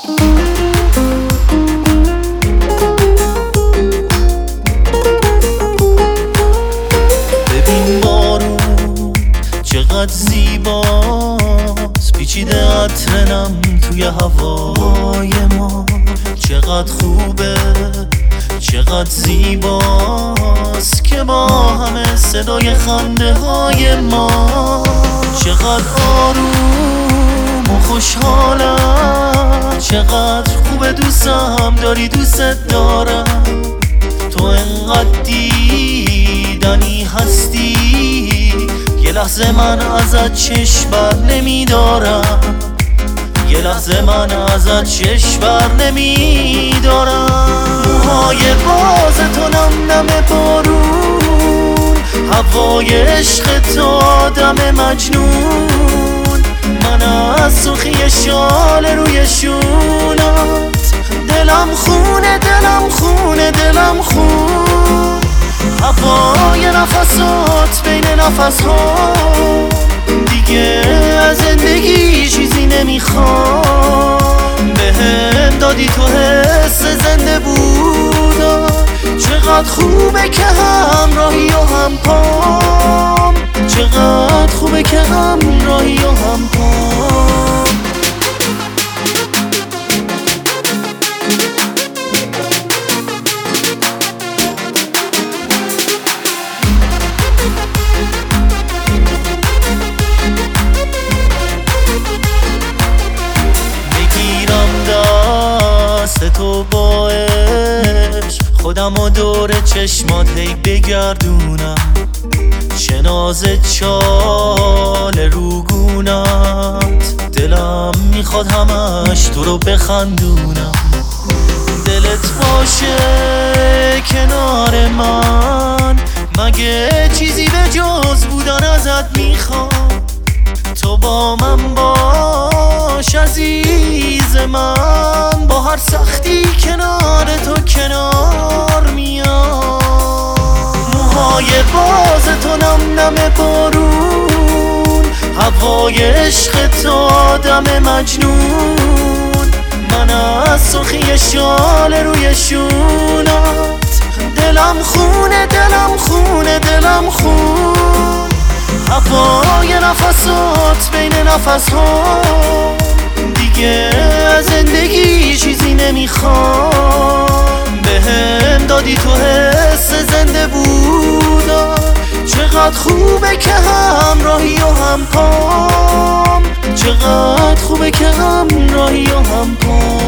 ببین بارون چقدر زیباست، پیچیده عطرنم توی هوای ما. چقدر خوبه چقدر زیباست که با همه صدای خنده های ما. چقدر آروم و خوشحالم، چقدر خوبه دوستم داری، دوست دارم. تو انقدر دیدنی هستی، یه لحظه من ازت چشم بر نمیدارم، یه لحظه من ازت چشم بر نمیدارم. موهای باز تو نم نم بارون، هوای عشق تو آدم مجنون. من از سخی شال روی شونت، دلم خونه دلم خونه دلم خون. هوای نفسات بین نفسها، دیگه از زندگی چیزی نمیخوام. بهم دادی تو حس زنده بودن، چقدر خوبه که همراهی و هم پام، چقدر خوبه که همراهی و هم پام. تو با عشق خودم و دور چشمات هی بگردونم، چه ناز چال روگونت. دلم میخواد همش تو رو بخندونم، دلت باشه کنار من، مگه چیزی به جز بودن ازت میخوام. تو با من باش عزیز من، با هر سختی کنار تو کنار میام. موهای باز تو نم نم بارون، هوای عشق تو آدم مجنون. من از سخی شال روی شونت، دلم خونه دلم خونه دلم خون. هوای نفسات بین نفسها، دیگه از زندگی چیزی نمیخوام. بهم دادی تو حس زنده بودن، چقدر خوبه که همراهی و هم پام، چقدر خوبه که همراهی و هم پام.